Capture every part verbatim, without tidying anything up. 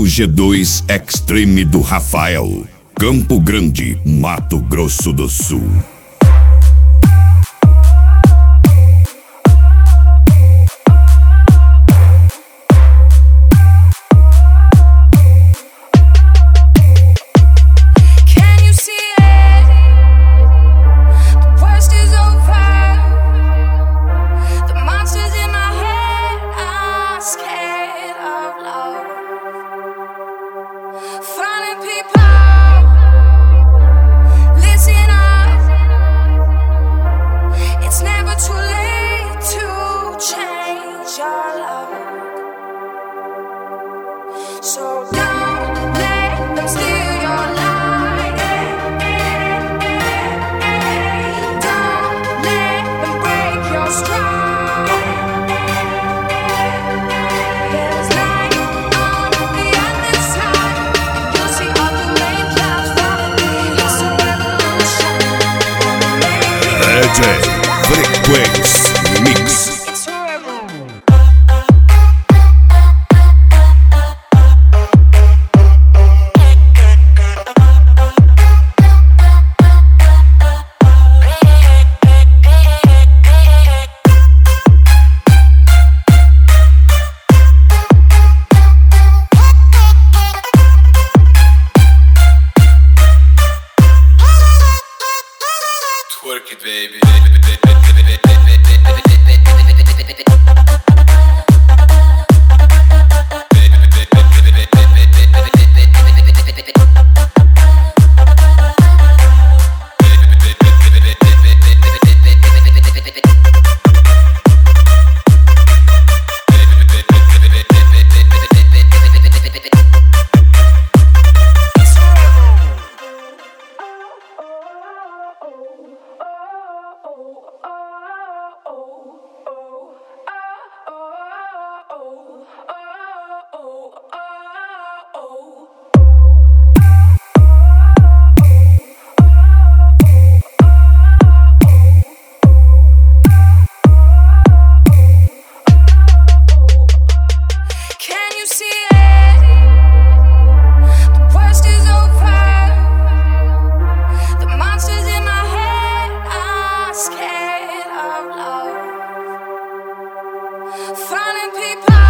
No G dois Extreme do Rafael, Campo Grande, Mato Grosso do Sul. So don't let them steal your light. Don't let them break your stride. There's light on the other side. You'll see all the rain clouds falling. It's a revolution. D J Frequency Mix. Work it, baby. Finding people,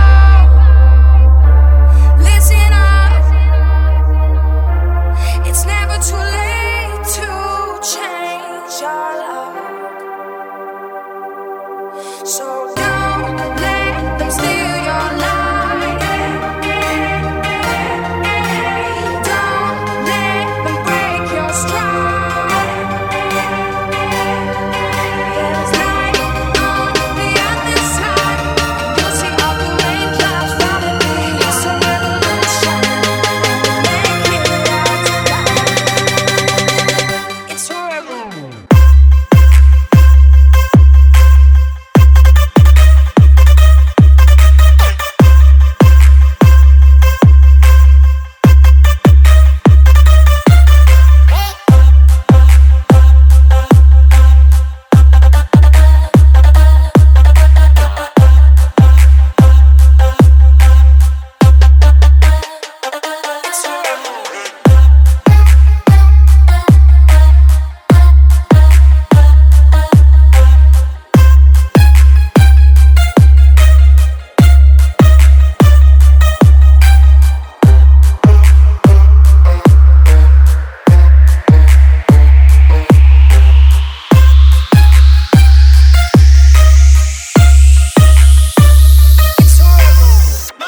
listen up. It's never too late to change your love. So